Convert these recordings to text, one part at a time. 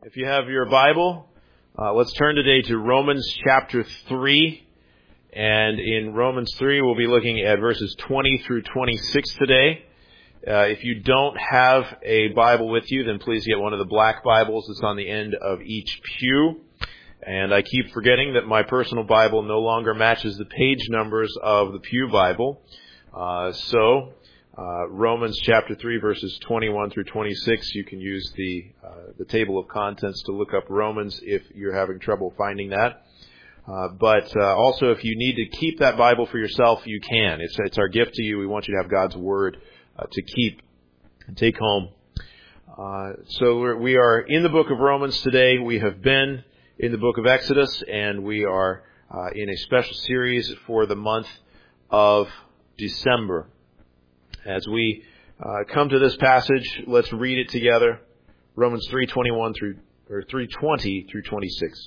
If you have your Bible, let's turn today to Romans chapter 3. And in Romans 3, we'll be looking at verses 20 through 26 today. If you don't have a Bible with you, then please get one of the black Bibles that's on the end of each pew. And I keep forgetting that my personal Bible no longer matches the page numbers of the pew Bible. Romans chapter 3 verses 21 through 26, you can use the table of contents to look up Romans if you're having trouble finding that. Also, if you need to keep that Bible for yourself, you can. It's our gift to you. We want you to have God's Word to keep and take home. We are in the book of Romans today. We have been in the book of Exodus, and we are in a special series for the month of December. As we come to this passage, let's read it together. Romans 3:20 through 26.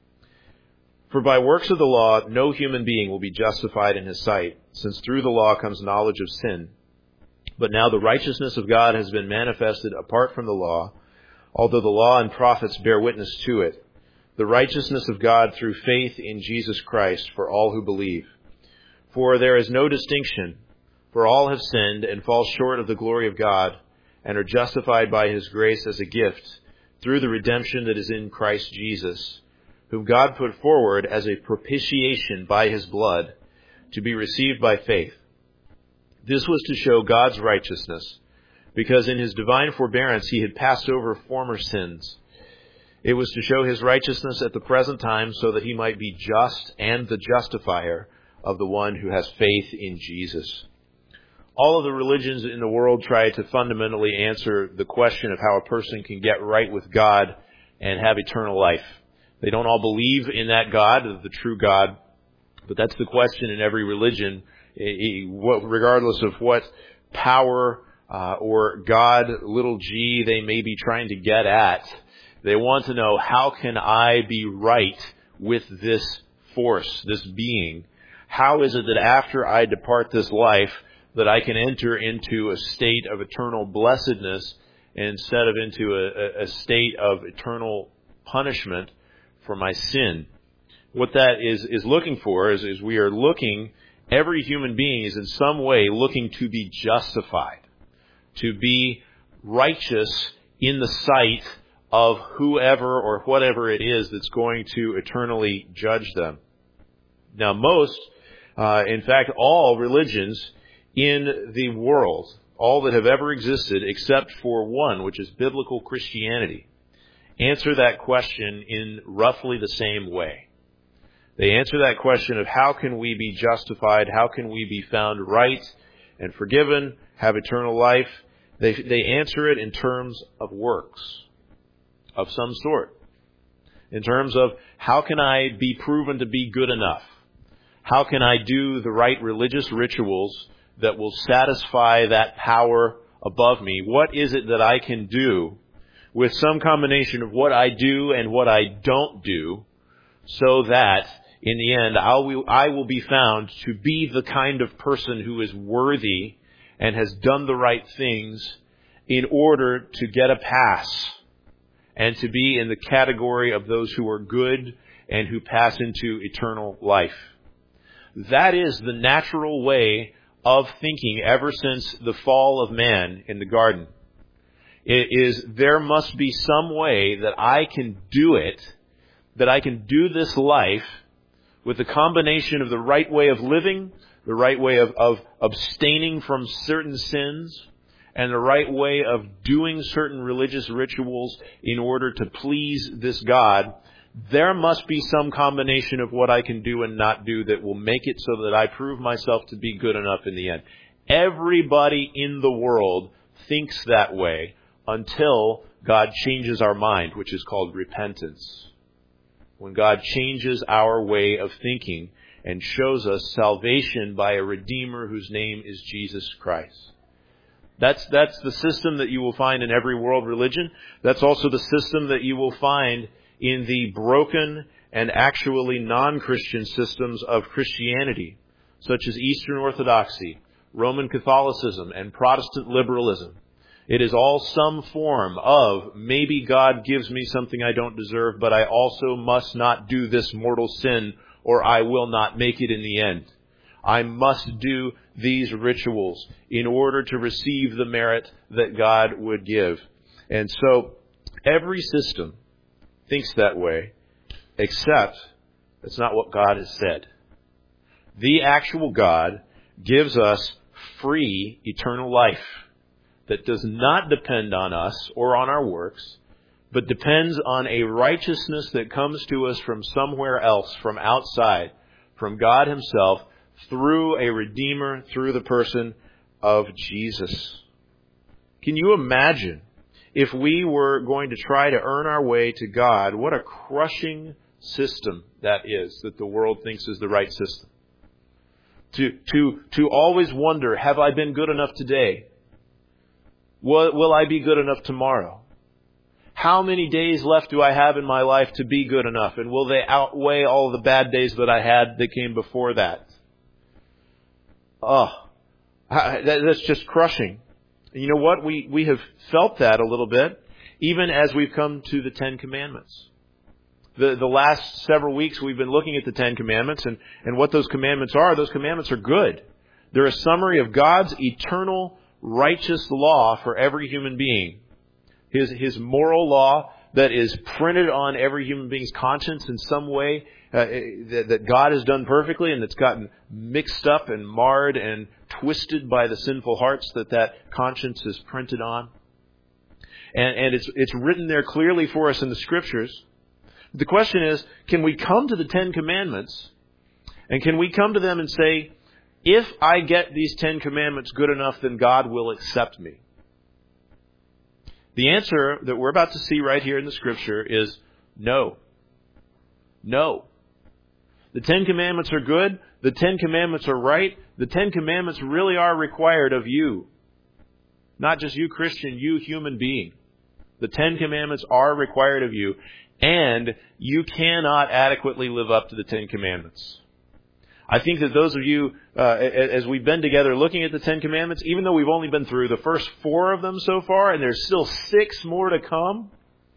For by works of the law, no human being will be justified in his sight, since through the law comes knowledge of sin. But now the righteousness of God has been manifested apart from the law, although the law and prophets bear witness to it. The righteousness of God through faith in Jesus Christ for all who believe. For there is no distinction, for all have sinned and fall short of the glory of God, and are justified by His grace as a gift through the redemption that is in Christ Jesus, whom God put forward as a propitiation by His blood, to be received by faith. This was to show God's righteousness, because in His divine forbearance He had passed over former sins. It was to show His righteousness at the present time, so that He might be just and the justifier of the one who has faith in Jesus. All of the religions in the world try to fundamentally answer the question of how a person can get right with God and have eternal life. They don't all believe in that God, the true God, but that's the question in every religion, regardless of what power or God, little g, they may be trying to get at. They want to know, how can I be right with this force, this being? How is it that after I depart this life, that I can enter into a state of eternal blessedness instead of into a state of eternal punishment for my sin? What that is looking for is we are looking, every human being is in some way looking to be justified, to be righteous in the sight of whoever or whatever it is that's going to eternally judge them. Now in fact, all religions in the world, all that have ever existed except for one, which is biblical Christianity, answer that question in roughly the same way. They answer that question of how can we be justified, how can we be found right and forgiven, have eternal life. They answer it in terms of works of some sort, in terms of how can I be proven to be good enough? How can I do the right religious rituals that will satisfy that power above me? What is it that I can do with some combination of what I do and what I don't do, so that in the end I will be found to be the kind of person who is worthy and has done the right things in order to get a pass and to be in the category of those who are good and who pass into eternal life. That is the natural way of thinking ever since the fall of man in the garden. It is, there must be some way that I can do it, that I can do this life with the combination of the right way of living, the right way of abstaining from certain sins, and the right way of doing certain religious rituals in order to please this God. There must be some combination of what I can do and not do that will make it so that I prove myself to be good enough in the end. Everybody in the world thinks that way until God changes our mind, which is called repentance. When God changes our way of thinking and shows us salvation by a Redeemer whose name is Jesus Christ. That's the system that you will find in every world religion. That's also the system that you will find in the broken and actually non-Christian systems of Christianity, such as Eastern Orthodoxy, Roman Catholicism, and Protestant liberalism. It is all some form of, maybe God gives me something I don't deserve, but I also must not do this mortal sin, or I will not make it in the end. I must do these rituals in order to receive the merit that God would give. And so, every system thinks that way, except that's not what God has said. The actual God gives us free eternal life that does not depend on us or on our works, but depends on a righteousness that comes to us from somewhere else, from outside, from God Himself, through a Redeemer, through the person of Jesus. Can you imagine if we were going to try to earn our way to God? What a crushing system that is, that the world thinks is the right system. To always wonder, have I been good enough today? Will I be good enough tomorrow? How many days left do I have in my life to be good enough? And will they outweigh all the bad days that I had that came before that? That's just crushing. You know what? We have felt that a little bit, even as we've come to the Ten Commandments. The last several weeks we've been looking at the Ten Commandments and what those commandments are. Those commandments are good. They're a summary of God's eternal righteous law for every human being. His moral law that is printed on every human being's conscience in some way that God has done perfectly, and that's gotten mixed up and marred and twisted by the sinful hearts that conscience is printed on. And it's written there clearly for us in the Scriptures. The question is, can we come to the Ten Commandments, and can we come to them and say, if I get these 10 commandments good enough, then God will accept me? The answer that we're about to see right here in the Scripture is no. No. The 10 commandments are good. The 10 commandments are right. The 10 commandments really are required of you. Not just you, Christian, you, human being. The 10 commandments are required of you, and you cannot adequately live up to the 10 commandments. I think that those of you, as we've been together looking at the Ten Commandments, even though we've only been through the first 4 of them so far, and there's still 6 more to come,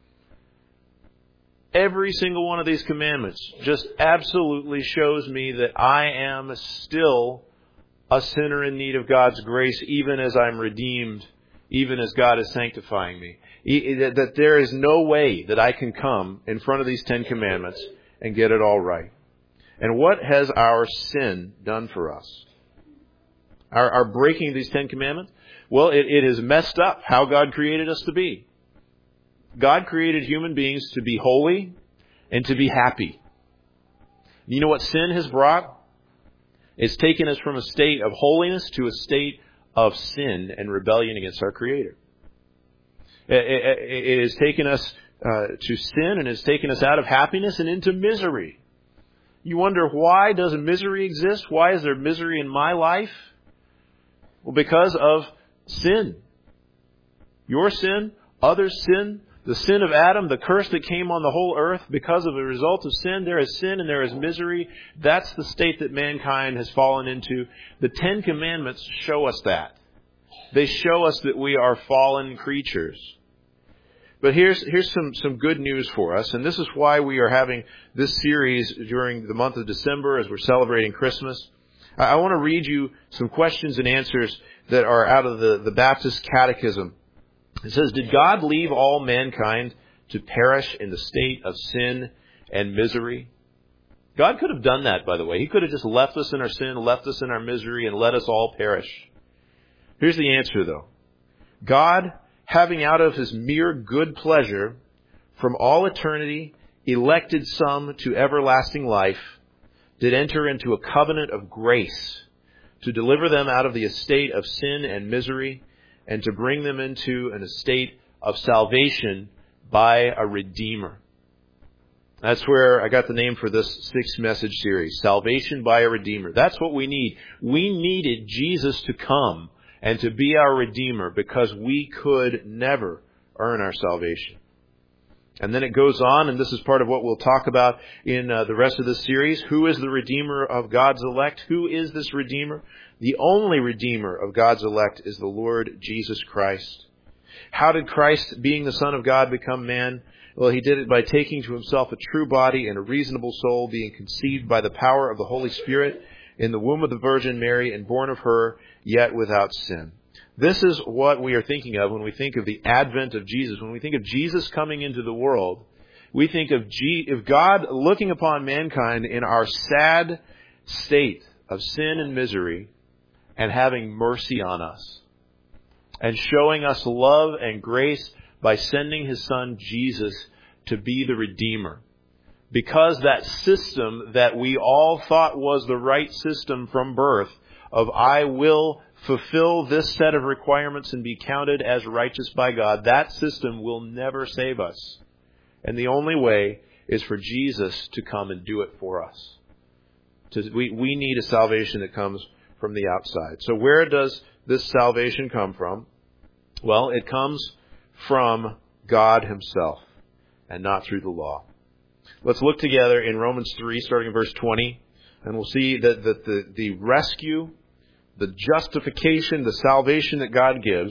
every single one of these commandments just absolutely shows me that I am still a sinner in need of God's grace, even as I'm redeemed, even as God is sanctifying me. That there is no way that I can come in front of these 10 commandments and get it all right. And what has our sin done for us? Our breaking of these 10 commandments? Well, it has messed up how God created us to be. God created human beings to be holy and to be happy. You know what sin has brought? It's taken us from a state of holiness to a state of sin and rebellion against our Creator. It has taken us to sin, and it's taken us out of happiness and into misery. You wonder, why does misery exist? Why is there misery in my life? Well, because of sin. Your sin, others' sin, the sin of Adam, the curse that came on the whole earth because of the result of sin. There is sin and there is misery. That's the state that mankind has fallen into. The 10 Commandments show us that. They show us that we are fallen creatures. But here's some good news for us, and this is why we are having this series during the month of December as we're celebrating Christmas. I want to read you some questions and answers that are out of the Baptist Catechism. It says, did God leave all mankind to perish in the state of sin and misery? God could have done that, by the way. He could have just left us in our sin, left us in our misery, and let us all perish. Here's the answer, though. God, having out of His mere good pleasure, from all eternity, elected some to everlasting life, did enter into a covenant of grace to deliver them out of the estate of sin and misery, and to bring them into an estate of salvation by a Redeemer. That's where I got the name for this 6-message series, Salvation by a Redeemer. That's what we need. We needed Jesus to come and to be our Redeemer because we could never earn our salvation. And then it goes on, and this is part of what we'll talk about in the rest of this series. Who is the Redeemer of God's elect? Who is this Redeemer? The only Redeemer of God's elect is the Lord Jesus Christ. How did Christ, being the Son of God, become man? Well, he did it by taking to himself a true body and a reasonable soul, being conceived by the power of the Holy Spirit in the womb of the Virgin Mary and born of her, yet without sin. This is what we are thinking of when we think of the advent of Jesus. When we think of Jesus coming into the world, we think of God looking upon mankind in our sad state of sin and misery and having mercy on us and showing us love and grace by sending His Son Jesus to be the Redeemer. Because that system that we all thought was the right system from birth of I will fulfill this set of requirements and be counted as righteous by God, that system will never save us. And the only way is for Jesus to come and do it for us. We need a salvation that comes from the outside. So where does this salvation come from? Well, it comes from God Himself and not through the law. Let's look together in Romans 3, starting in verse 20, and we'll see that the rescue, the justification, the salvation that God gives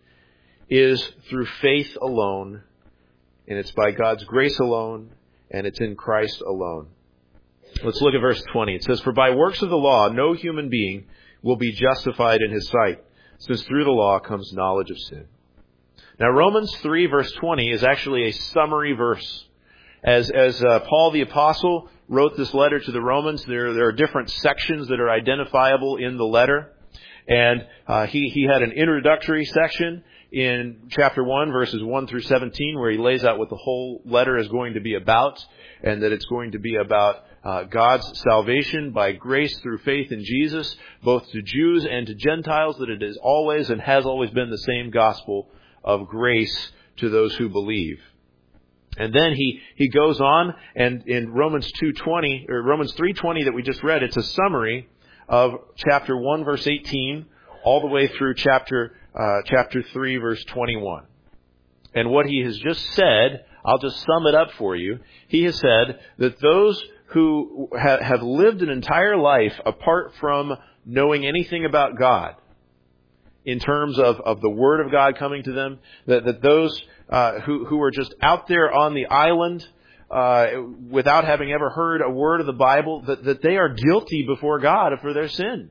is through faith alone, and it's by God's grace alone, and it's in Christ alone. Let's look at verse 20. It says, "For by works of the law, no human being will be justified in his sight, since through the law comes knowledge of sin." Now, Romans 3, verse 20 is actually a summary verse. As Paul the Apostle wrote this letter to the Romans, there are different sections that are identifiable in the letter. And he had an introductory section in chapter 1, verses 1 through 17, where he lays out what the whole letter is going to be about, and that it's going to be about God's salvation by grace through faith in Jesus, both to Jews and to Gentiles, that it is always and has always been the same gospel of grace to those who believe. And then he goes on, and in Romans 2:20 or Romans 3:20 that we just read, it's a summary of chapter 1 verse 18 all the way through chapter 3 verse 21. And what he has just said, I'll just sum it up for you. He has said that those who have lived an entire life apart from knowing anything about God, in terms of the Word of God coming to them, that those who are just out there on the island without having ever heard a word of the Bible, that they are guilty before God for their sin.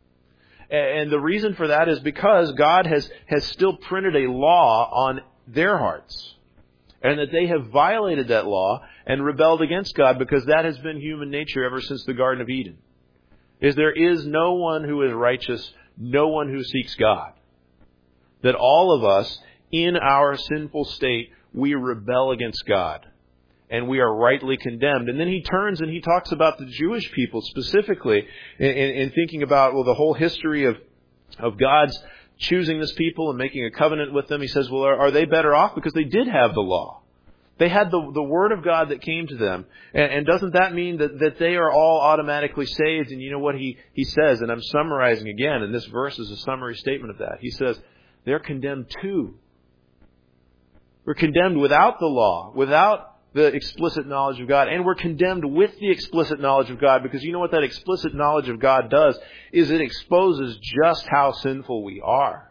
And the reason for that is because God has still printed a law on their hearts, and that they have violated that law and rebelled against God, because that has been human nature ever since the Garden of Eden. There is no one who is righteous, no one who seeks God. That all of us, in our sinful state, we rebel against God. And we are rightly condemned. And then he turns and he talks about the Jewish people specifically in thinking about, the whole history of God's choosing this people and making a covenant with them. He says, are they better off? Because they did have the law. They had the Word of God that came to them. And doesn't that mean that they are all automatically saved? And you know what he says, and I'm summarizing again, and this verse is a summary statement of that. He says, they're condemned too. We're condemned without the law, without the explicit knowledge of God. And we're condemned with the explicit knowledge of God, because you know what that explicit knowledge of God does? Is it exposes just how sinful we are.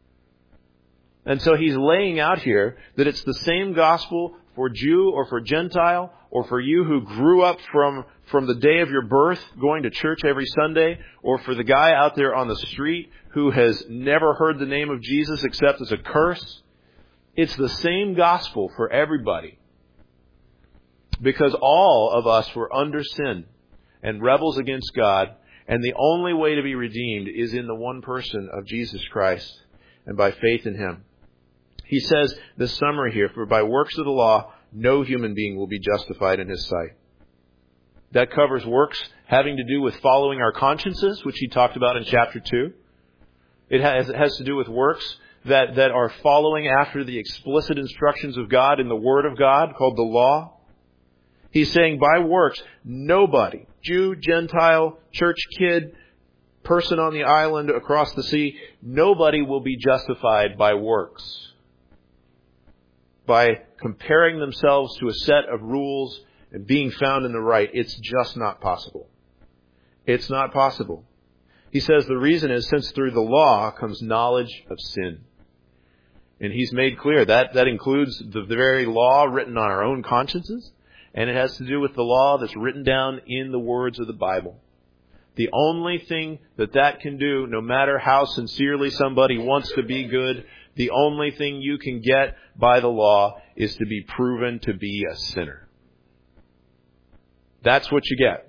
And so he's laying out here that it's the same gospel for Jew or for Gentile, or for you who grew up from the day of your birth going to church every Sunday, or for the guy out there on the street who has never heard the name of Jesus except as a curse. It's the same gospel for everybody. Because all of us were under sin and rebels against God, and the only way to be redeemed is in the one person of Jesus Christ and by faith in Him. He says, this summary here, for by works of the law, no human being will be justified in his sight. That covers works having to do with following our consciences, which he talked about in chapter 2. It has to do with works that are following after the explicit instructions of God in the Word of God, called the law. He's saying by works, nobody, Jew, Gentile, church kid, person on the island across the sea, nobody will be justified by works. By comparing themselves to a set of rules and being found in the right. It's just not possible. It's not possible. He says the reason is since through the law comes knowledge of sin. And He's made clear that includes the very law written on our own consciences, and it has to do with the law that's written down in the words of the Bible. The only thing that can do, no matter how sincerely somebody wants to be good, the only thing you can get by the law is to be proven to be a sinner. That's what you get.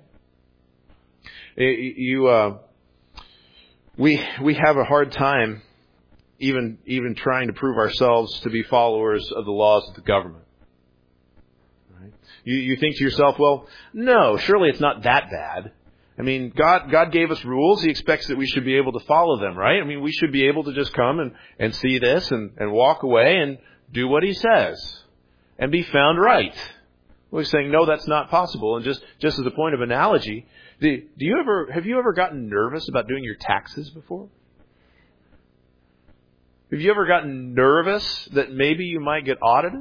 We have a hard time even trying to prove ourselves to be followers of the laws of the government. Right? You think to yourself, well, no, surely it's not that bad. I mean, God gave us rules. He expects that we should be able to follow them, right? I mean, we should be able to just come and see this and walk away and do what He says and be found right. Well, He's saying, no, that's not possible. And just as a point of analogy, have you ever gotten nervous about doing your taxes before? Have you ever gotten nervous that maybe you might get audited?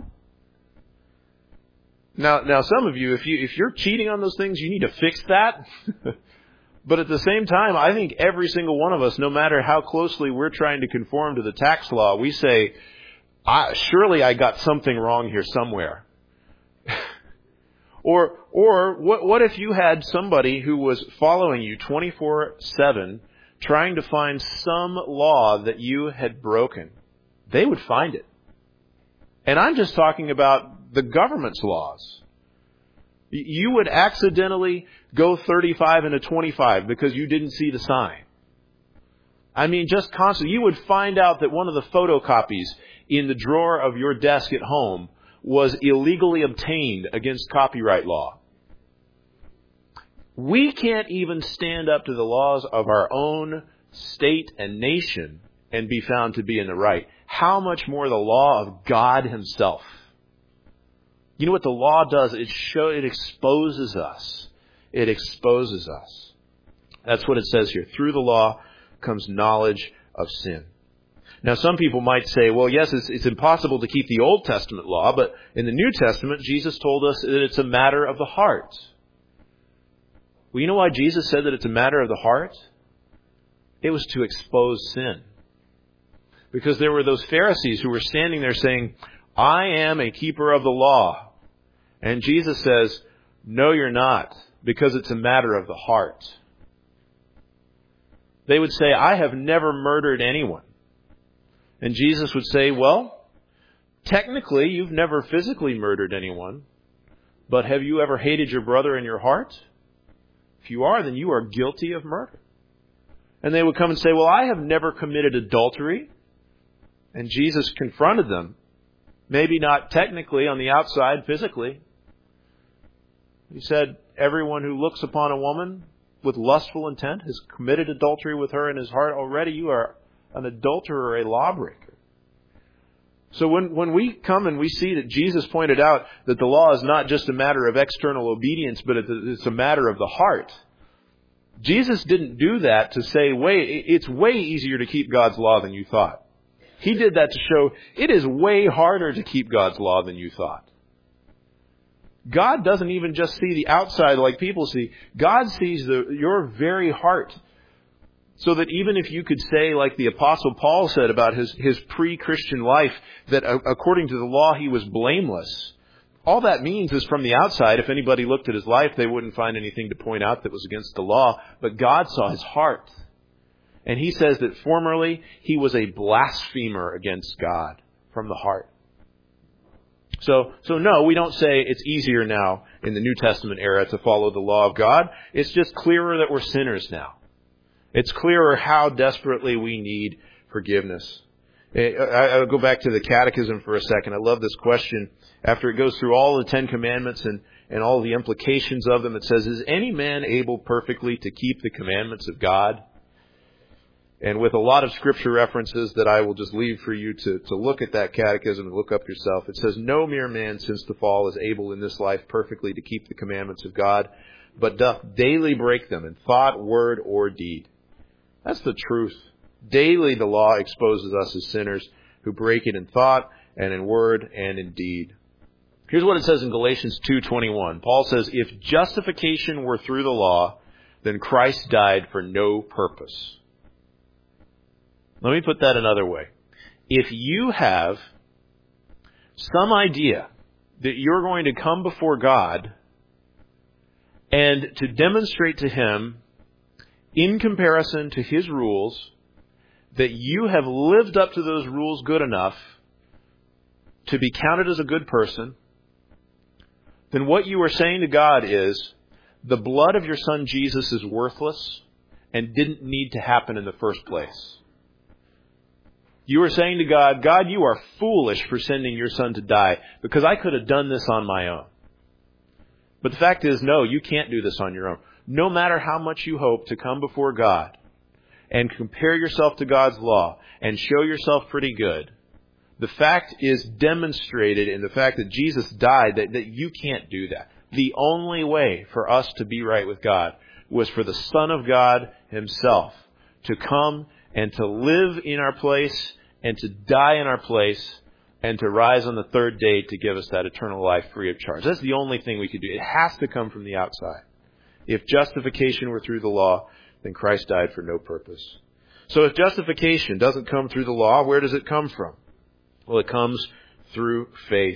Now, some of you, if you're cheating on those things, you need to fix that. But at the same time, I think every single one of us, no matter how closely we're trying to conform to the tax law, we say, surely I got something wrong here somewhere. Or what if you had somebody who was following you 24/7, trying to find some law that you had broken? They would find it. And I'm just talking about the government's laws. You would accidentally go 35 into 25 because you didn't see the sign. I mean, just constantly. You would find out that one of the photocopies in the drawer of your desk at home was illegally obtained against copyright law. We can't even stand up to the laws of our own state and nation and be found to be in the right. How much more the law of God Himself? You know what the law does? It exposes us. It exposes us. That's what it says here. Through the law comes knowledge of sin. Now, some people might say, well, yes, it's impossible to keep the Old Testament law, but in the New Testament, Jesus told us that it's a matter of the heart. Well, you know why Jesus said that it's a matter of the heart? It was to expose sin. Because there were those Pharisees who were standing there saying, I am a keeper of the law. And Jesus says, no, you're not, because it's a matter of the heart. They would say, I have never murdered anyone. And Jesus would say, well, technically, you've never physically murdered anyone, but have you ever hated your brother in your heart? If you are, then you are guilty of murder. And they would come and say, well, I have never committed adultery. And Jesus confronted them. Maybe not technically on the outside, physically. He said, everyone who looks upon a woman with lustful intent has committed adultery with her in his heart. Already you are an adulterer, a lawbreaker. So when we come and we see that Jesus pointed out that the law is not just a matter of external obedience, but it's a matter of the heart. Jesus didn't do that to say, it's way easier to keep God's law than you thought. He did that to show it is way harder to keep God's law than you thought. God doesn't even just see the outside like people see. God sees your very heart. So that even if you could say, like the Apostle Paul said about his pre-Christian life, that according to the law he was blameless, all that means is from the outside, if anybody looked at his life, they wouldn't find anything to point out that was against the law. But God saw his heart. And He says that formerly he was a blasphemer against God from the heart. So no, we don't say it's easier now in the New Testament era to follow the law of God. It's just clearer that we're sinners now. It's clearer how desperately we need forgiveness. I'll go back to the Catechism for a second. I love this question. After it goes through all the 10 Commandments and all the implications of them, it says, is any man able perfectly to keep the commandments of God? And with a lot of scripture references that I will just leave for you to look at that catechism and look up yourself. It says, no mere man since the fall is able in this life perfectly to keep the commandments of God, but doth daily break them in thought, word, or deed. That's the truth. Daily the law exposes us as sinners who break it in thought and in word and in deed. Here's what it says in Galatians 2:21. Paul says, if justification were through the law, then Christ died for no purpose. Let me put that another way. if you have some idea that you're going to come before God and to demonstrate to Him, in comparison to His rules, that you have lived up to those rules good enough to be counted as a good person, then what you are saying to God is, the blood of your Son Jesus is worthless and didn't need to happen in the first place. You are saying to God, God, you are foolish for sending your Son to die because I could have done this on my own. But the fact is, no, you can't do this on your own. No matter how much you hope to come before God and compare yourself to God's law and show yourself pretty good, the fact is demonstrated in the fact that Jesus died, that you can't do that. The only way for us to be right with God was for the Son of God Himself to come and to live in our place and to die in our place and to rise on the third day to give us that eternal life free of charge. That's the only thing we could do. It has to come from the outside. If justification were through the law, then Christ died for no purpose. So if justification doesn't come through the law, where does it come from? Well, it comes through faith.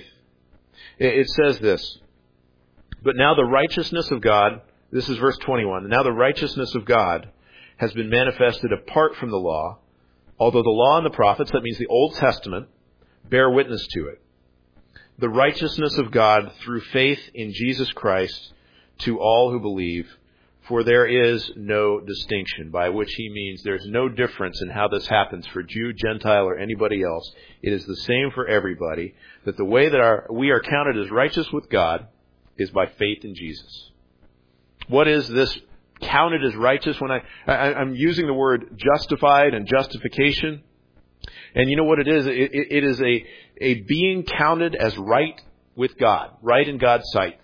It says this, but now the righteousness of God, this is verse 21, now the righteousness of God has been manifested apart from the law, although the law and the prophets, that means the Old Testament, bear witness to it. The righteousness of God through faith in Jesus Christ to all who believe, for there is no distinction, by which he means there's no difference in how this happens for Jew, Gentile, or anybody else. It is the same for everybody, that the way that we are counted as righteous with God is by faith in Jesus. What is this counted as righteous? When I'm using the word justified and justification, and you know what it is? It is a being counted as right with God, right in God's sight.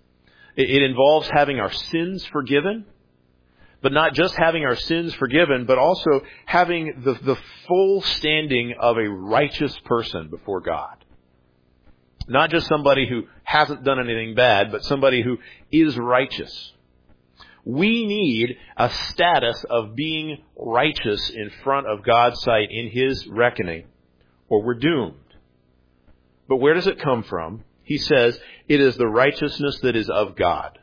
It involves having our sins forgiven, but not just having our sins forgiven, but also having the full standing of a righteous person before God. Not just somebody who hasn't done anything bad, but somebody who is righteous. We need a status of being righteous in front of God's sight in His reckoning, or we're doomed. But where does it come from? He says, it is the righteousness that is of God.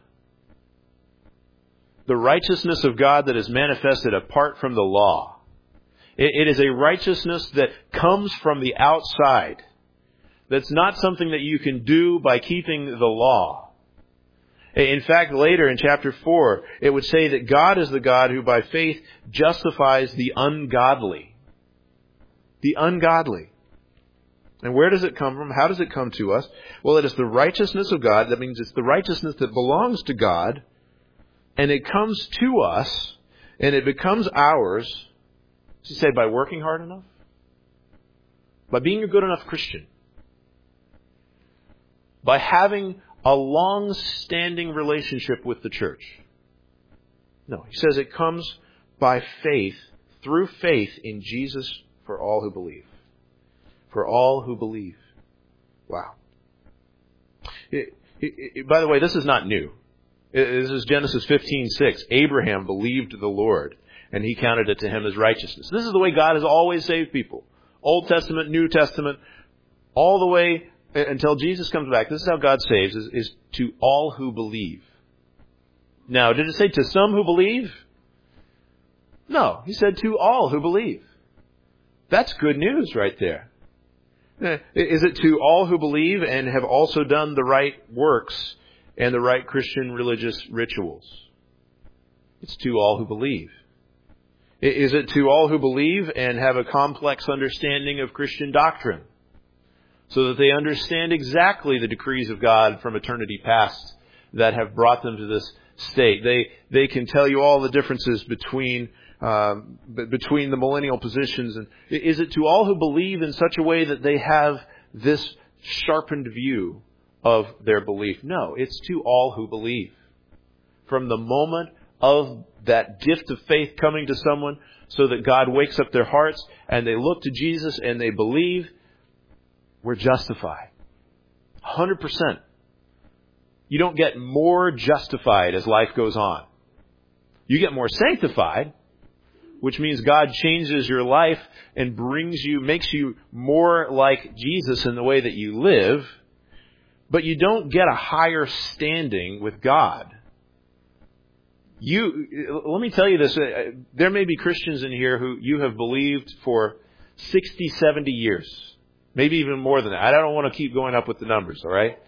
The righteousness of God that is manifested apart from the law. It is a righteousness that comes from the outside. That's not something that you can do by keeping the law. In fact, later in chapter 4, it would say that God is the God who by faith justifies the ungodly. The ungodly. And where does it come from? How does it come to us? Well, it is the righteousness of God. That means it's the righteousness that belongs to God. And it comes to us, and it becomes ours, does he say, by working hard enough? By being a good enough Christian? By having a long-standing relationship with the church? No, he says it comes by faith, through faith in Jesus for all who believe. For all who believe. Wow. By the way, this is not new. This is Genesis 15:6. Abraham believed the Lord, and He counted it to him as righteousness. This is the way God has always saved people. Old Testament, New Testament, all the way until Jesus comes back. This is how God saves, is to all who believe. Now, did it say to some who believe? No, He said to all who believe. That's good news right there. Is it to all who believe and have also done the right works and the right Christian religious rituals? It's to all who believe. Is it to all who believe and have a complex understanding of Christian doctrine, so that they understand exactly the decrees of God from eternity past that have brought them to this state? They can tell you all the differences between the millennial positions. And is it to all who believe in such a way that they have this sharpened view of their belief? No, it's to all who believe. From the moment of that gift of faith coming to someone, so that God wakes up their hearts and they look to Jesus and they believe, we're justified. 100%. You don't get more justified as life goes on. You get more sanctified. which means God changes your life and makes you more like Jesus in the way that you live, but you don't get a higher standing with God. Let me tell you this, there may be Christians in here who you have believed for 60, 70 years, maybe even more than that. I don't want to keep going up with the numbers, all right?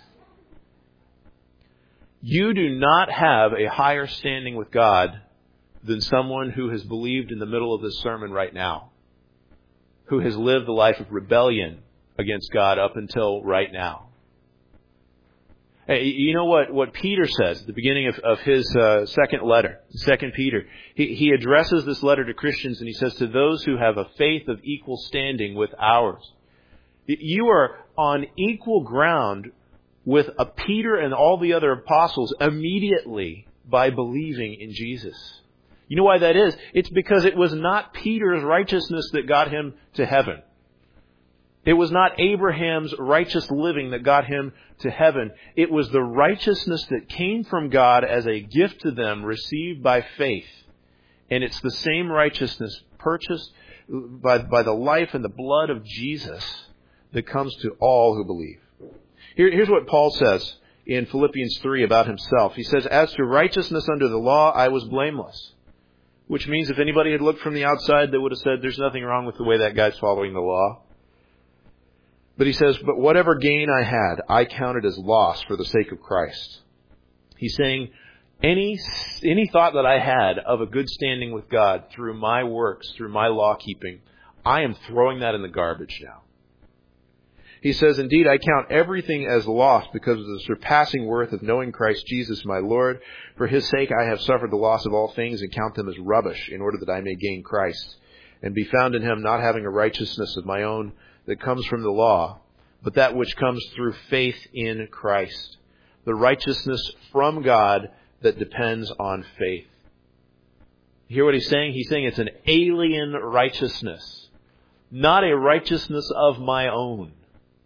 You do not have a higher standing with God than someone who has believed in the middle of this sermon right now, who has lived a life of rebellion against God up until right now. Hey, you know what Peter says at the beginning of his second letter, 2 Peter? He addresses this letter to Christians and he says, to those who have a faith of equal standing with ours. You are on equal ground with a Peter and all the other apostles immediately by believing in Jesus. You know why that is? It's because it was not Peter's righteousness that got him to heaven. It was not Abraham's righteous living that got him to heaven. It was the righteousness that came from God as a gift to them, received by faith. And it's the same righteousness purchased by the life and the blood of Jesus that comes to all who believe. Here's what Paul says in Philippians 3 about himself. He says, as to righteousness under the law, I was blameless. Which means if anybody had looked from the outside, they would have said, there's nothing wrong with the way that guy's following the law. But he says, but whatever gain I had, I counted as loss for the sake of Christ. He's saying, any thought that I had of a good standing with God through my works, through my law keeping, I am throwing that in the garbage now. He says, indeed, I count everything as loss because of the surpassing worth of knowing Christ Jesus my Lord. For his sake I have suffered the loss of all things and count them as rubbish in order that I may gain Christ and be found in him, not having a righteousness of my own that comes from the law, but that which comes through faith in Christ. The righteousness from God that depends on faith. You hear what he's saying? He's saying it's an alien righteousness, not a righteousness of my own,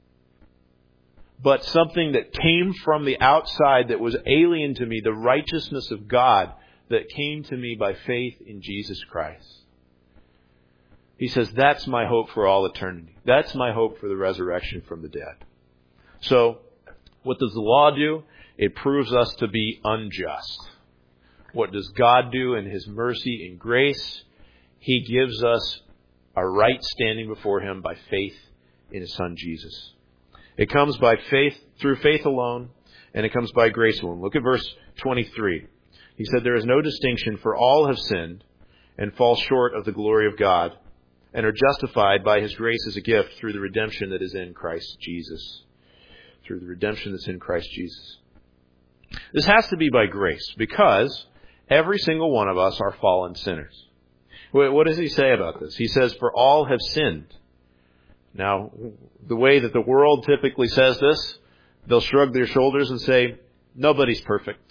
but something that came from the outside that was alien to me, the righteousness of God that came to me by faith in Jesus Christ. He says, that's my hope for all eternity. That's my hope for the resurrection from the dead. So, what does the law do? It proves us to be unjust. What does God do in his mercy and grace? He gives us a right standing before him by faith in his Son Jesus. It comes by faith, through faith alone, and it comes by grace alone. Look at verse 23. He said, there is no distinction, for all have sinned and fall short of the glory of God, and are justified by his grace as a gift through the redemption that is in Christ Jesus. Through the redemption that's in Christ Jesus. This has to be by grace, because every single one of us are fallen sinners. What does he say about this? He says, for all have sinned. Now, the way that the world typically says this, they'll shrug their shoulders and say, nobody's perfect.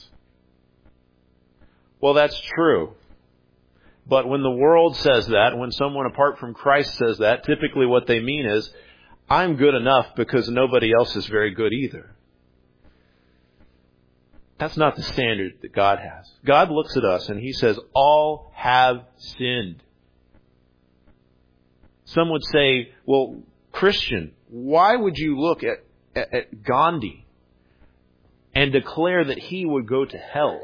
Well, that's true. But when the world says that, when someone apart from Christ says that, typically what they mean is, I'm good enough because nobody else is very good either. That's not the standard that God has. God looks at us and he says, all have sinned. Some would say, well, Christian, why would you look at Gandhi and declare that he would go to hell?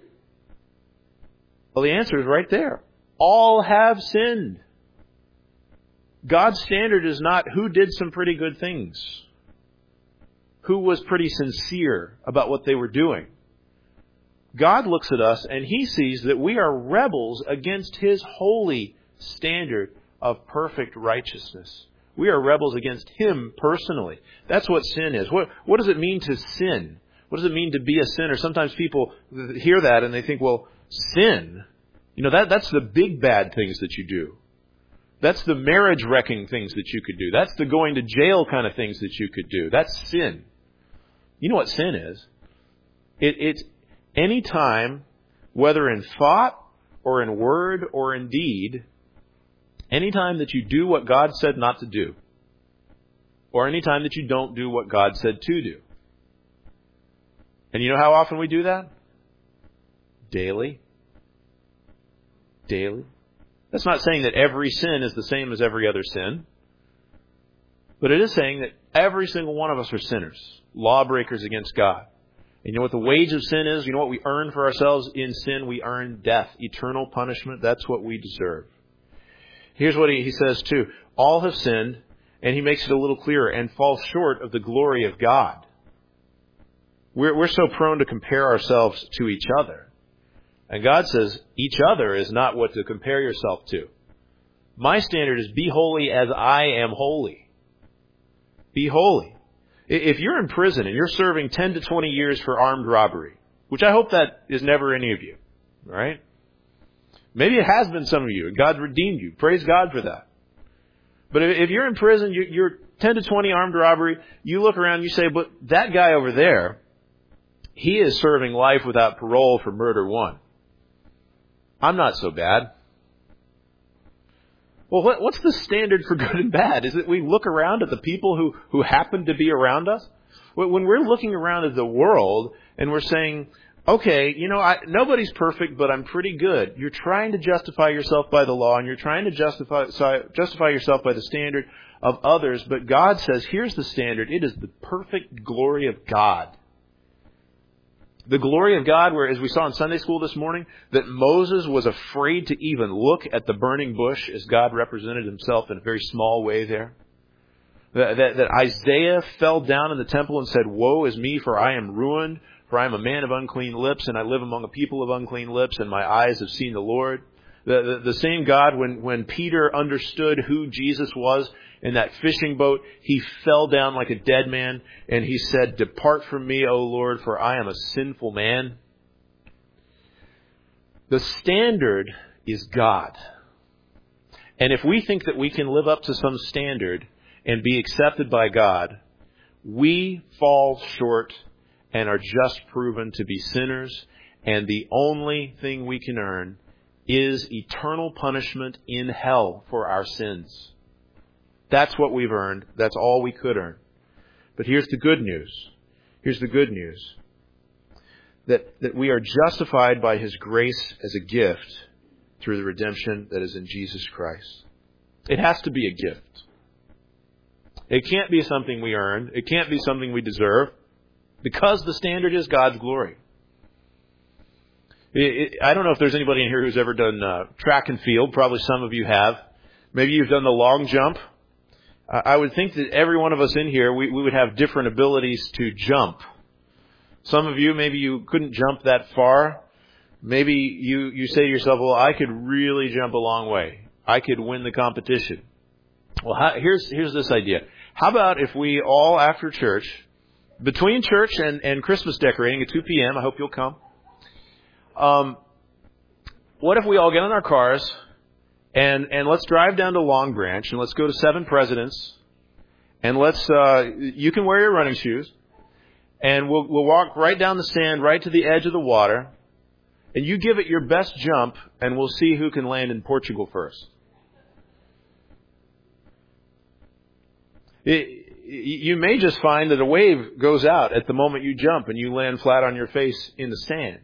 Well, the answer is right there. All have sinned. God's standard is not who did some pretty good things, who was pretty sincere about what they were doing. God looks at us and he sees that we are rebels against his holy standard of perfect righteousness. We are rebels against him personally. That's what sin is. What does it mean to sin? What does it mean to be a sinner? Sometimes people hear that and they think, well, sin, that's the big bad things that you do. That's the marriage wrecking things that you could do. That's the going to jail kind of things that you could do. That's sin. You know what sin is? It's any time, whether in thought or in word or in deed, any time that you do what God said not to do, or any time that you don't do what God said to do. And you know how often we do that? Daily. Daily. That's not saying that every sin is the same as every other sin. But it is saying that every single one of us are sinners, lawbreakers against God. And you know what the wage of sin is? You know what we earn for ourselves in sin? We earn death, eternal punishment. That's what we deserve. Here's what he says too. All have sinned, and he makes it a little clearer, and fall short of the glory of God. We're so prone to compare ourselves to each other. And God says each other is not what to compare yourself to. My standard is be holy as I am holy. Be holy. If you're in prison and you're serving 10 to 20 years for armed robbery, which I hope that is never any of you, right? Maybe it has been some of you, and God redeemed you. Praise God for that. But if you're in prison, you're 10 to 20 armed robbery, you look around and you say, but that guy over there, he is serving life without parole for murder 1. I'm not so bad. Well, what's the standard for good and bad? Is it we look around at the people who happen to be around us? When we're looking around at the world and we're saying, okay, nobody's perfect, but I'm pretty good. You're trying to justify yourself by the law, and you're trying to justify yourself by the standard of others. But God says, here's the standard. It is the perfect glory of God. The glory of God, where, as we saw in Sunday school this morning, that Moses was afraid to even look at the burning bush as God represented himself in a very small way there. That Isaiah fell down in the temple and said, woe is me, for I am ruined, for I am a man of unclean lips, and I live among a people of unclean lips, and my eyes have seen the Lord. The same God, when Peter understood who Jesus was in that fishing boat, he fell down like a dead man, and he said, depart from me, O Lord, for I am a sinful man. The standard is God. And if we think that we can live up to some standard and be accepted by God, we fall short and are just proven to be sinners, and the only thing we can earn is eternal punishment in hell for our sins. That's what we've earned. That's all we could earn. But here's the good news. Here's the good news. That we are justified by His grace as a gift through the redemption that is in Jesus Christ. It has to be a gift. It can't be something we earn. It can't be something we deserve, because the standard is God's glory. I don't know if there's anybody in here who's ever done track and field. Probably some of you have. Maybe you've done the long jump. I would think that every one of us in here, we would have different abilities to jump. Some of you, maybe you couldn't jump that far. Maybe you say to yourself, well, I could really jump a long way. I could win the competition. Well, here's this idea. How about if we all, after church, between church and Christmas decorating at 2 p.m., I hope you'll come. What if we all get in our cars and let's drive down to Long Branch, and let's go to Seven Presidents, and you can wear your running shoes, and we'll walk right down the sand, right to the edge of the water, and you give it your best jump, and we'll see who can land in Portugal first. You may just find that a wave goes out at the moment you jump, and you land flat on your face in the sand.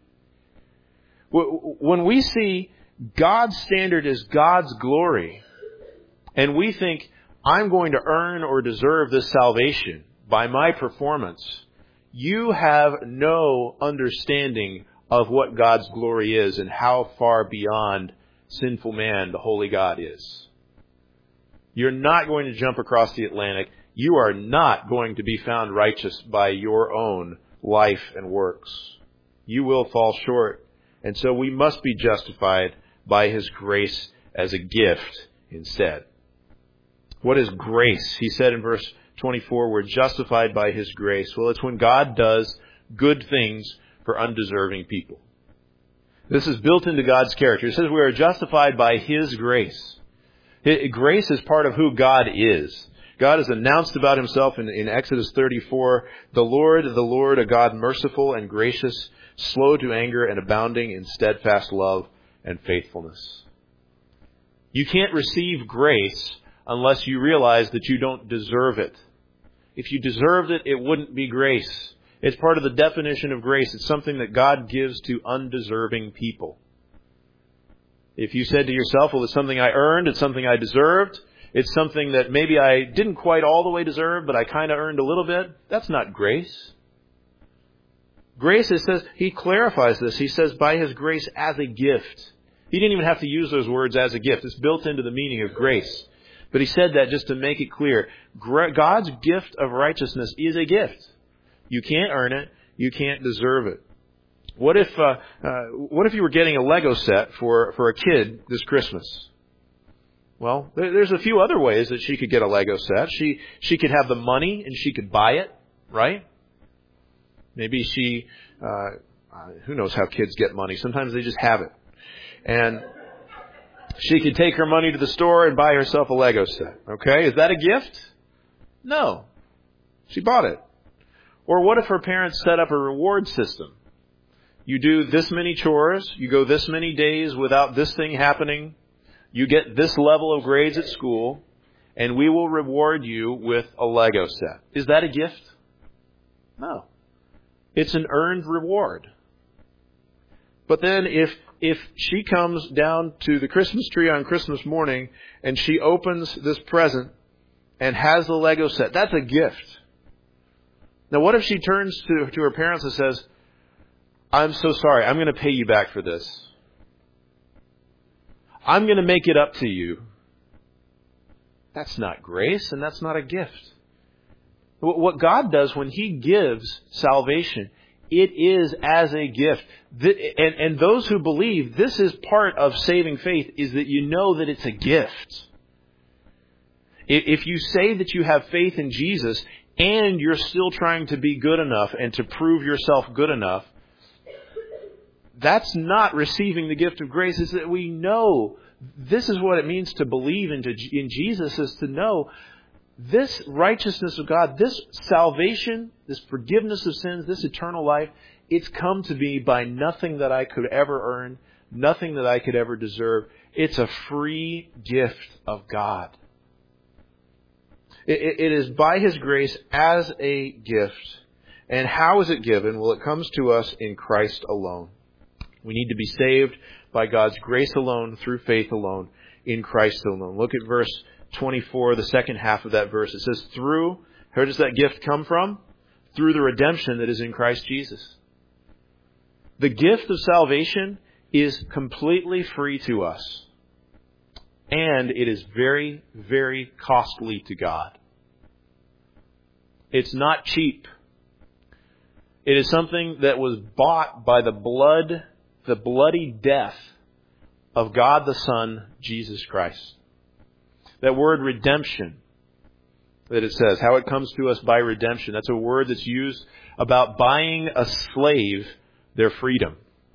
When we see God's standard is God's glory, and we think, I'm going to earn or deserve this salvation by my performance, you have no understanding of what God's glory is and how far beyond sinful man the holy God is. You're not going to jump across the Atlantic. You are not going to be found righteous by your own life and works. You will fall short. And so we must be justified by His grace as a gift instead. What is grace? He said in verse 24, we're justified by His grace. Well, it's when God does good things for undeserving people. This is built into God's character. It says we are justified by His grace. Grace is part of who God is. God has announced about Himself in Exodus 34, the Lord, a God merciful and gracious, slow to anger and abounding in steadfast love and faithfulness. You can't receive grace unless you realize that you don't deserve it. If you deserved it, it wouldn't be grace. It's part of the definition of grace. It's something that God gives to undeserving people. If you said to yourself, well, it's something I earned, it's something I deserved, it's something that maybe I didn't quite all the way deserve, but I kind of earned a little bit, that's not grace. Grace, it says, he clarifies this. He says, by his grace as a gift. He didn't even have to use those words, as a gift. It's built into the meaning of grace. But he said that just to make it clear. God's gift of righteousness is a gift. You can't earn it. You can't deserve it. What if you were getting a Lego set for a kid this Christmas? Well, there's a few other ways that she could get a Lego set. She could have the money and she could buy it, right? Maybe she, who knows how kids get money. Sometimes they just have it. And she could take her money to the store and buy herself a Lego set. Okay? Is that a gift? No. She bought it. Or what if her parents set up a reward system? You do this many chores, you go this many days without this thing happening, you get this level of grades at school, and we will reward you with a Lego set. Is that a gift? No. It's an earned reward. But then if she comes down to the Christmas tree on Christmas morning and she opens this present and has the Lego set, that's a gift. Now what if she turns to her parents and says, I'm so sorry, I'm going to pay you back for this. I'm going to make it up to you. That's not grace and that's not a gift. What God does when He gives salvation, it is as a gift. And those who believe, this is part of saving faith, is that you know that it's a gift. If you say that you have faith in Jesus and you're still trying to be good enough and to prove yourself good enough, that's not receiving the gift of grace. It's that we know this is what it means to believe in Jesus, is to know this righteousness of God, this salvation, this forgiveness of sins, this eternal life, it's come to me by nothing that I could ever earn, nothing that I could ever deserve. It's a free gift of God. It is by His grace as a gift. And how is it given? Well, it comes to us in Christ alone. We need to be saved by God's grace alone, through faith alone, in Christ alone. Look at verse 24, the second half of that verse. It says, where does that gift come from? Through the redemption that is in Christ Jesus. The gift of salvation is completely free to us. And it is very, very costly to God. It's not cheap. It is something that was bought by the bloody death of God the Son, Jesus Christ. That word redemption that it says, how it comes to us by redemption, that's a word that's used about buying a slave their freedom.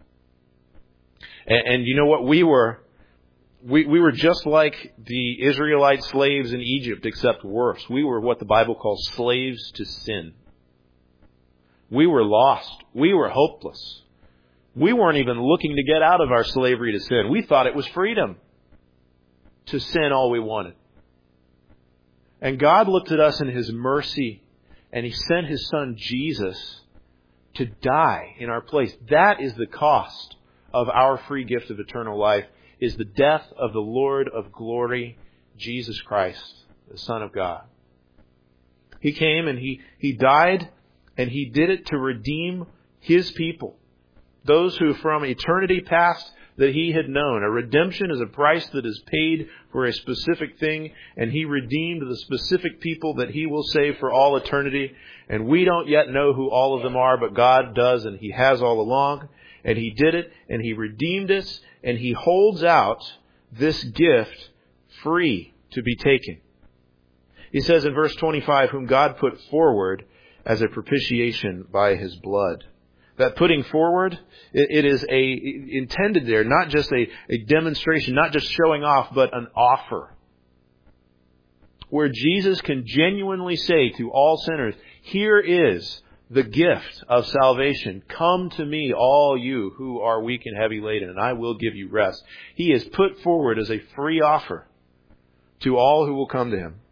And you know what? We were just like the Israelite slaves in Egypt, except worse. We were what the Bible calls slaves to sin. We were lost. We were hopeless. We weren't even looking to get out of our slavery to sin. We thought it was freedom to sin all we wanted. And God looked at us in His mercy, and He sent His Son Jesus to die in our place. That is the cost of our free gift of eternal life, is the death of the Lord of glory, Jesus Christ, the Son of God. He came and He died, and He did it to redeem His people. Those who from eternity past that He had known. A redemption is a price that is paid for a specific thing, and He redeemed the specific people that He will save for all eternity. And we don't yet know who all of them are, but God does, and He has all along. And He did it, and He redeemed us, and He holds out this gift free to be taken. He says in verse 25, whom God put forward as a propitiation by His blood. That putting forward, it is intended there, not just a demonstration, not just showing off, but an offer. Where Jesus can genuinely say to all sinners, here is the gift of salvation. Come to me, all you who are weak and heavy laden, and I will give you rest. He is put forward as a free offer to all who will come to Him.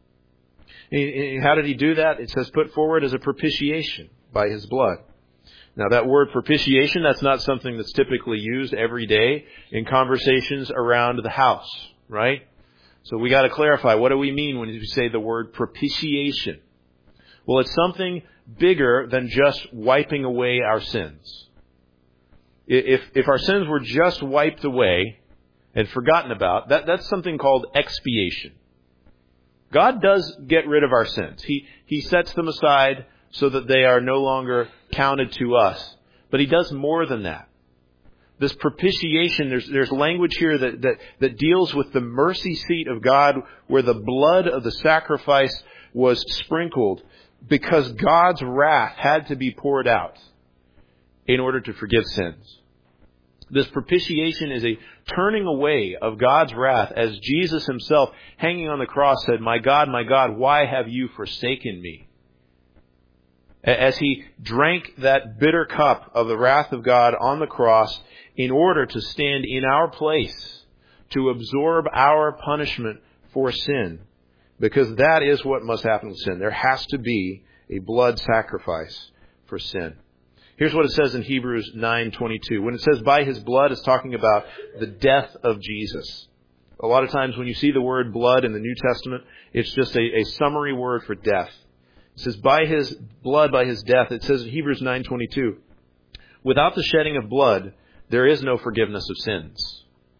And how did He do that? It says put forward as a propitiation by His blood. Now that word propitiation, that's not something that's typically used every day in conversations around the house, right? So we got to clarify, what do we mean when we say the word propitiation? Well, it's something bigger than just wiping away our sins. If our sins were just wiped away and forgotten about, that's something called expiation. God does get rid of our sins. He sets them aside so that they are no longer counted to us. But He does more than that. This propitiation, there's language here that deals with the mercy seat of God, where the blood of the sacrifice was sprinkled because God's wrath had to be poured out in order to forgive sins. This propitiation is a turning away of God's wrath, as Jesus Himself, hanging on the cross, said, my God, why have you forsaken me? As He drank that bitter cup of the wrath of God on the cross in order to stand in our place, to absorb our punishment for sin. Because that is what must happen with sin. There has to be a blood sacrifice for sin. Here's what it says in Hebrews 9:22. When it says by His blood, it's talking about the death of Jesus. A lot of times when you see the word blood in the New Testament, it's just a summary word for death. It says by His blood, by His death. It says in Hebrews 9:22, without the shedding of blood, there is no forgiveness of sins.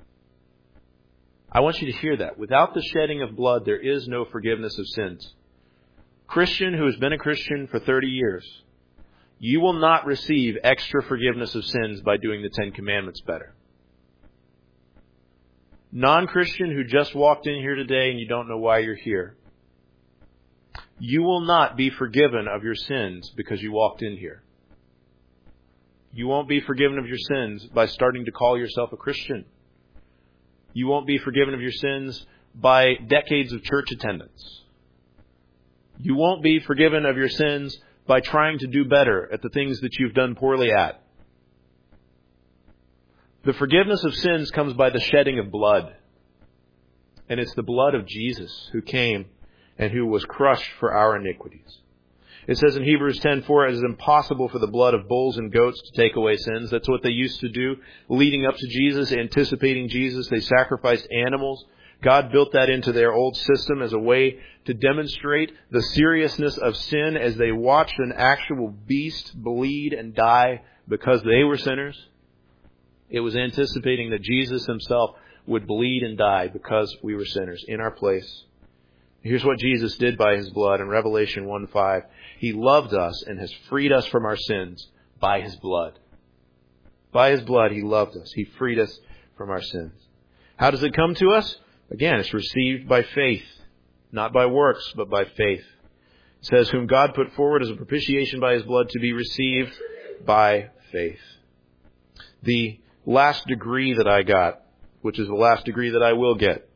I want you to hear that. Without the shedding of blood, there is no forgiveness of sins. Christian who has been a Christian for 30 years, you will not receive extra forgiveness of sins by doing the 10 Commandments better. Non-Christian who just walked in here today and you don't know why you're here, you will not be forgiven of your sins because you walked in here. You won't be forgiven of your sins by starting to call yourself a Christian. You won't be forgiven of your sins by decades of church attendance. You won't be forgiven of your sins by trying to do better at the things that you've done poorly at. The forgiveness of sins comes by the shedding of blood. And it's the blood of Jesus who came and who was crushed for our iniquities. It says in Hebrews 10:4, it is impossible for the blood of bulls and goats to take away sins. That's what they used to do leading up to Jesus, anticipating Jesus. They sacrificed animals. God built that into their old system as a way to demonstrate the seriousness of sin as they watched an actual beast bleed and die because they were sinners. It was anticipating that Jesus Himself would bleed and die because we were sinners in our place. Here's what Jesus did by His blood in Revelation 1:5. He loved us and has freed us from our sins by His blood. By His blood, He loved us. He freed us from our sins. How does it come to us? Again, it's received by faith, not by works, but by faith. It says, whom God put forward as a propitiation by His blood to be received by faith. The last degree that I got, which is the last degree that I will get,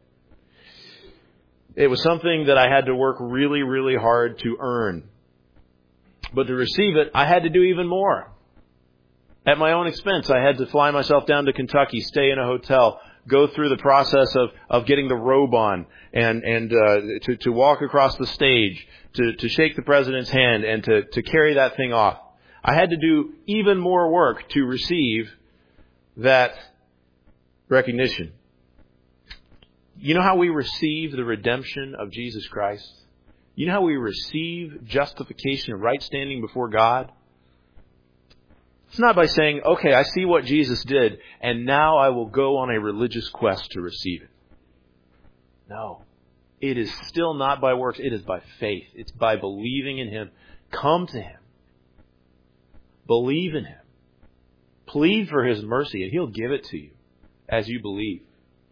it was something that I had to work really, really hard to earn. But to receive it, I had to do even more. At my own expense, I had to fly myself down to Kentucky, stay in a hotel, go through the process of getting the robe on and to walk across the stage, to shake the president's hand and to carry that thing off. I had to do even more work to receive that recognition. You know how we receive the redemption of Jesus Christ? You know how we receive justification and right standing before God? It's not by saying, okay, I see what Jesus did, and now I will go on a religious quest to receive it. No. It is still not by works. It is by faith. It's by believing in Him. Come to Him. Believe in Him. Plead for His mercy, and He'll give it to you as you believe.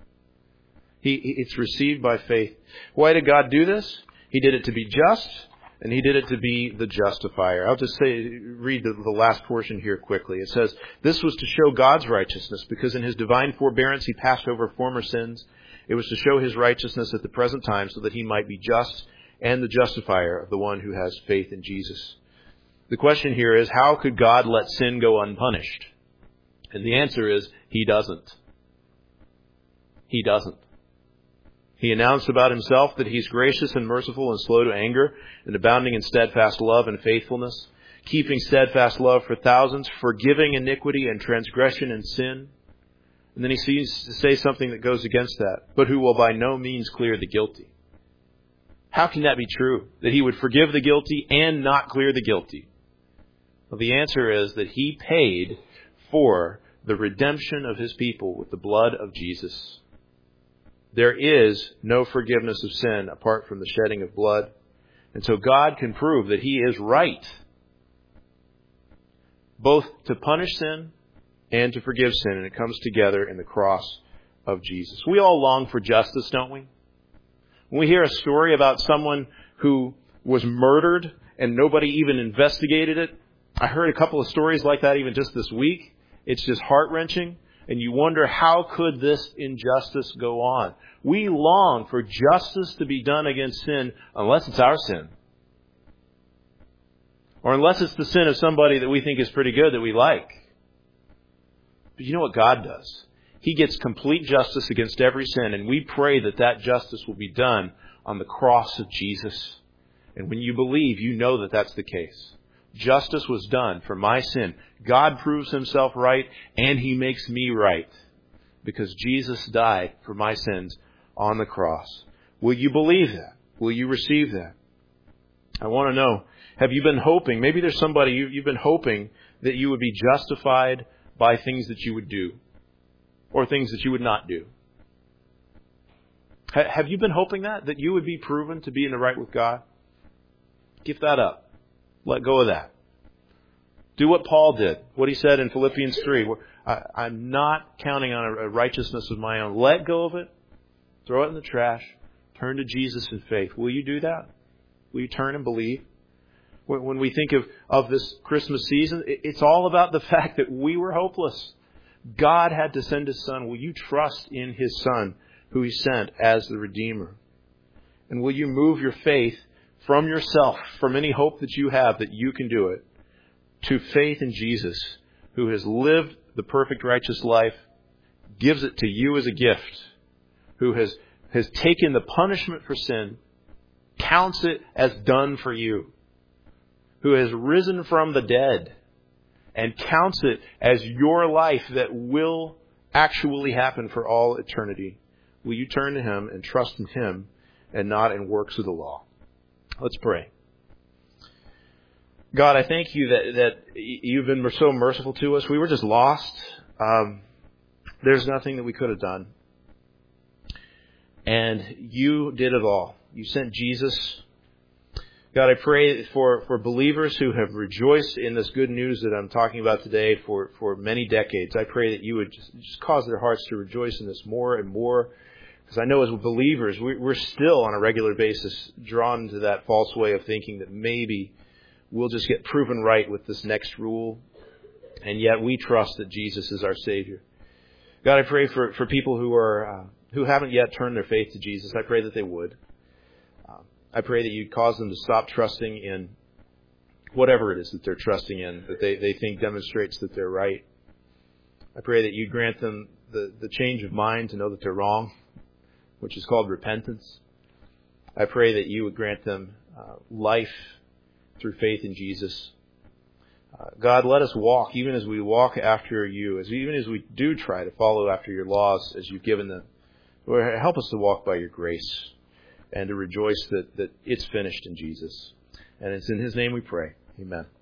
It's received by faith. Why did God do this? He did it to be just, and He did it to be the justifier. I'll just read the last portion here quickly. It says, this was to show God's righteousness, because in His divine forbearance He passed over former sins. It was to show His righteousness at the present time, so that He might be just and the justifier of the one who has faith in Jesus. The question here is, how could God let sin go unpunished? And the answer is, He doesn't. He doesn't. He announced about Himself that He's gracious and merciful and slow to anger and abounding in steadfast love and faithfulness, keeping steadfast love for thousands, forgiving iniquity and transgression and sin. And then he seems to say something that goes against that, but who will by no means clear the guilty. How can that be true? That he would forgive the guilty and not clear the guilty? Well, the answer is that he paid for the redemption of his people with the blood of Jesus. There is no forgiveness of sin apart from the shedding of blood. And so God can prove that he is right, both to punish sin and to forgive sin. And it comes together in the cross of Jesus. We all long for justice, don't we? When we hear a story about someone who was murdered and nobody even investigated it, I heard a couple of stories like that even just this week. It's just heart-wrenching. And you wonder, how could this injustice go on? We long for justice to be done against sin unless it's our sin. Or unless it's the sin of somebody that we think is pretty good that we like. But you know what God does? He gets complete justice against every sin, and we pray that that justice will be done on the cross of Jesus. And when you believe, you know that that's the case. Justice was done for my sin. God proves himself right, and he makes me right, because Jesus died for my sins on the cross. Will you believe that? Will you receive that? I want to know, have you been hoping, maybe there's somebody you've been hoping that you would be justified by things that you would do, or things that you would not do. Have you been hoping that you would be proven to be in the right with God? Give that up. Let go of that. Do what Paul did, what he said in Philippians 3. Where I'm not counting on a righteousness of my own. Let go of it. Throw it in the trash. Turn to Jesus in faith. Will you do that? Will you turn and believe? When we think of this Christmas season, it's all about the fact that we were hopeless. God had to send his Son. Will you trust in his Son, who he sent as the Redeemer? And will you move your faith from yourself, from any hope that you have that you can do it, to faith in Jesus, who has lived the perfect righteous life, gives it to you as a gift, who has taken the punishment for sin, counts it as done for you, who has risen from the dead, and counts it as your life that will actually happen for all eternity. Will you turn to him and trust in him and not in works of the law? Let's pray. God, I thank you that you've been so merciful to us. We were just lost. There's nothing that we could have done. And you did it all. You sent Jesus. God, I pray for believers who have rejoiced in this good news that I'm talking about today for many decades. I pray that you would just cause their hearts to rejoice in this more and more. Because I know as believers, we're still on a regular basis drawn to that false way of thinking that maybe we'll just get proven right with this next rule. And yet we trust that Jesus is our Savior. God, I pray for people who haven't yet turned their faith to Jesus. I pray that they would. I pray that you'd cause them to stop trusting in whatever it is that they're trusting in, that they think demonstrates that they're right. I pray that you'd grant them the change of mind to know that they're wrong, which is called repentance. I pray that you would grant them life through faith in Jesus. God, let us walk, even as we walk after you, even as we do try to follow after your laws as you've given them. Lord, help us to walk by your grace and to rejoice that it's finished in Jesus. And it's in his name we pray. Amen.